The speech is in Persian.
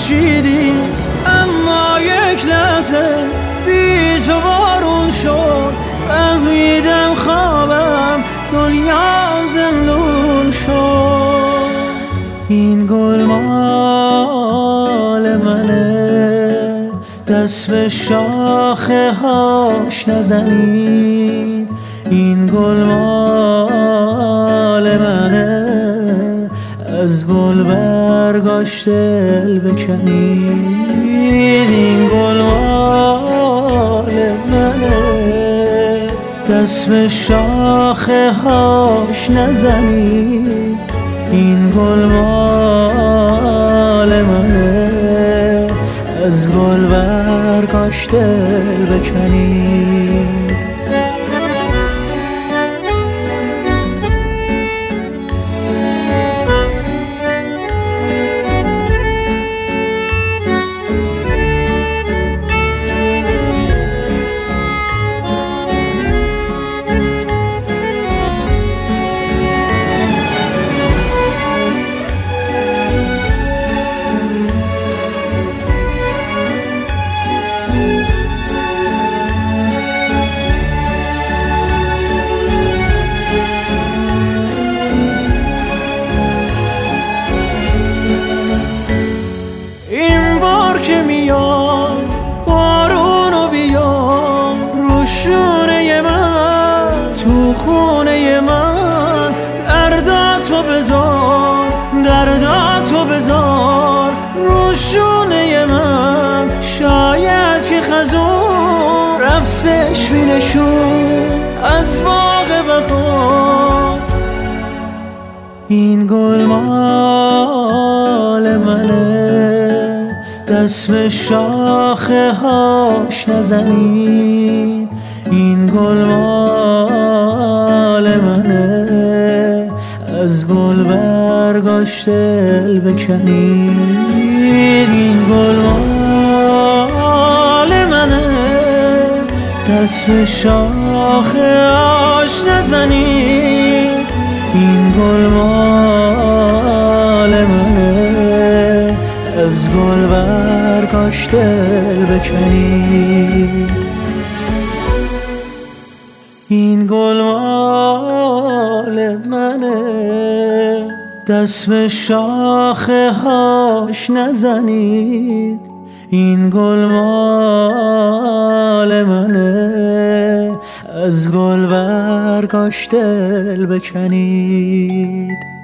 خورشیدی، اما یک لحظه بی تو بارون شد. فهمیدم خوابم دنیا زندون شد. این گل مال منه، دست به شاخه هاش نزنید. این گل مال منه، از گل برگاش دل بکنید. این گل مال منه، دست به شاخه هاش نزنید. این گل مال منه، از گل برگاش دل بکنید. که میاد بارونو بیا رو شونه من، تو خونه من. درداتو بذار، درداتو بذار رو شونه من. شاید که خزون رفتش بینشون از باغ بهار. این گل مال منه، دست به شاخه هاش نزنید. این گل مال منه، از گل برگاش دل بکنید. این گل مال منه، دست به شاخه هاش نزنید. این گل مال منه، از گل برگاش دل بکنید. این گل مال منه، دست به شاخه هاش نزنید. این گل مال منه، از گل برگاش دل بکنید.